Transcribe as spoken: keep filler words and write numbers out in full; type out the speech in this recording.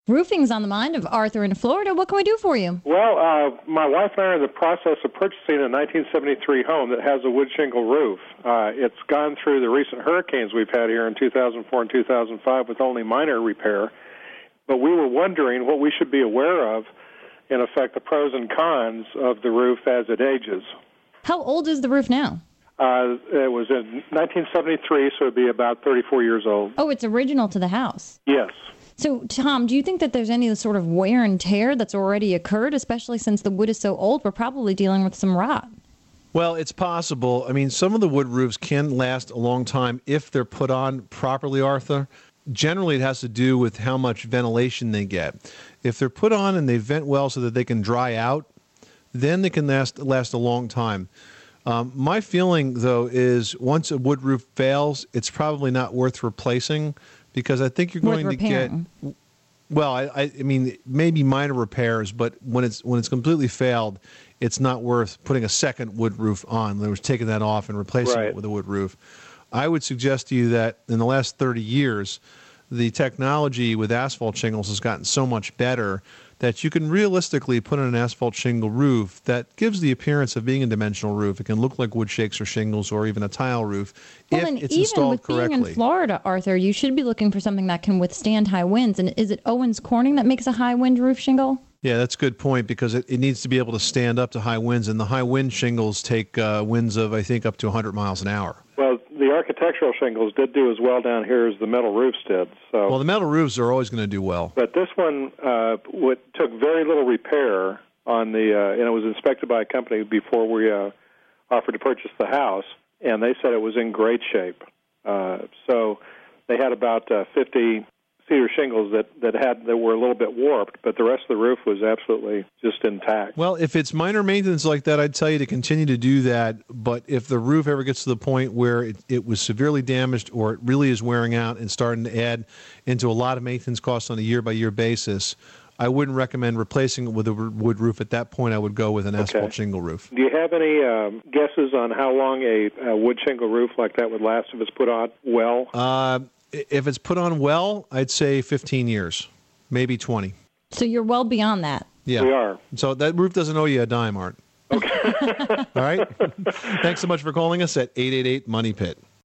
Roofing's on the mind of Arthur in Florida. What can we do for you? Well, uh, my wife and I are in the process of purchasing a nineteen seventy-three home that has a wood shingle roof. Uh, it's gone through the recent hurricanes we've had here in two thousand four and two thousand five with only minor repair. But we were wondering what we should be aware of, in effect, the pros and cons of the roof as it ages. How old is the roof now? Uh, it was in nineteen seventy-three, so it would be about thirty-four years old. Oh, it's original to the house. Yes. So, Tom, do you think that there's any sort of wear and tear that's already occurred, especially since the wood is so old? We're probably dealing with some rot. Well, it's possible. I mean, some of the wood roofs can last a long time if they're put on properly, Arthur. Generally, it has to do with how much ventilation they get. If they're put on and they vent well so that they can dry out, then they can last last a long time. Um, my feeling, though, is once a wood roof fails, it's probably not worth replacing because I think you're going worth to repairing. get. Well, I, I, I mean, maybe minor repairs, but when it's when it's completely failed, it's not worth putting a second wood roof on. In other words, taking that off and replacing Right. it with a wood roof. I would suggest to you that in the last thirty years, the technology with asphalt shingles has gotten so much better that you can realistically put on an asphalt shingle roof that gives the appearance of being a dimensional roof. It can look like wood shakes or shingles or even a tile roof Well, if and it's even installed with correctly. being in Florida, Arthur, you should be looking for something that can withstand high winds. And is it Owens Corning that makes a high wind roof shingle? Yeah, that's a good point because it, it needs to be able to stand up to high winds, and the high wind shingles take uh, winds of, I think, up to one hundred miles an hour. Well, the architectural shingles did do as well down here as the metal roofs did. So, Well, the metal roofs are always going to do well. but this one uh, would, took very little repair on the, uh, and it was inspected by a company before we uh, offered to purchase the house, and they said it was in great shape. Uh, so they had about uh, fifty cedar shingles that, that had that were a little bit warped, but the rest of the roof was absolutely just intact. Well, if it's minor maintenance like that, I'd tell you to continue to do that. But if the roof ever gets to the point where it, it was severely damaged or it really is wearing out and starting to add into a lot of maintenance costs on a year-by-year basis, I wouldn't recommend replacing it with a wood roof. At that point, I would go with an asphalt Okay. shingle roof. Do you have any um, guesses on how long a, a wood shingle roof like that would last if it's put on well? Uh, if it's put on well, I'd say fifteen years, maybe twenty. So you're well beyond that. Yeah. We are. So that roof doesn't owe you a dime, Art. Okay. All right. Thanks so much for calling us at eight eight eight Money Pit.